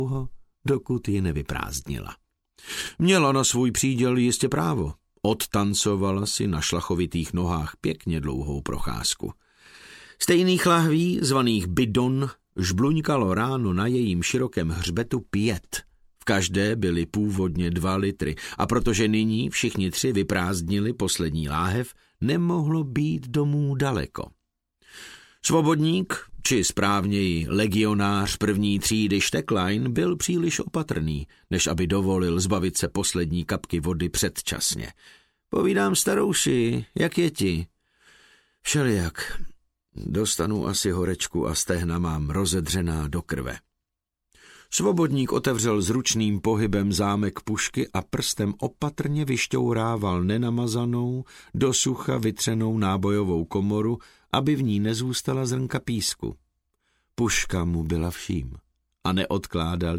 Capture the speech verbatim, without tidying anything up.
dokud ji nevyprázdnila. Měla na svůj příděl jistě právo. Odtancovala si na šlachovitých nohách pěkně dlouhou procházku. Stejných lahví, zvaných bidon, žbluňkalo ráno na jejím širokém hřbetu pět. V každé byly původně dva litry a protože nyní všichni tři vyprázdnili poslední láhev, nemohlo být domů daleko. Svobodník, či správněji legionář první třídy Šteklein, byl příliš opatrný, než aby dovolil zbavit se poslední kapky vody předčasně. Povídám, starouši, jak je ti? Všelijak. Dostanu asi horečku a stehna mám rozedřená do krve. Svobodník otevřel zručným pohybem zámek pušky a prstem opatrně vyšťourával nenamazanou, do sucha vytřenou nábojovou komoru, aby v ní nezůstala zrnka písku. Puška mu byla vším a neodkládal